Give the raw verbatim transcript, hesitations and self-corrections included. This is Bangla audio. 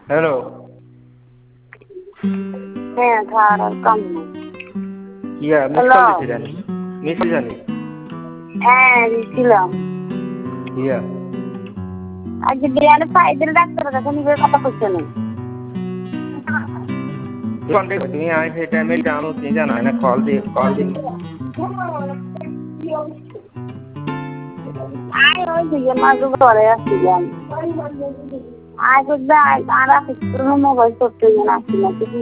হ্যালো। হ্যাঁ খাওয়ার আর কাম নাই। ইয়া মিস হ্যালো। কল দিছিলেন মিস জানি হ্যাঁ দিছিলাম। ইয়া আজকে বিরিয়ানি পাইদের ডাক্তারের কাছে নিবে কথা কইছে না। কন্টে তুমি আই সেই টাইমে জানো তুমি জানো না কল দি কল দি আয় ওই দিকে মাঝে ঘরে আসছিলাম। আয় করবে আর আর কিছু মোবাইল করতে না আসছিলাম।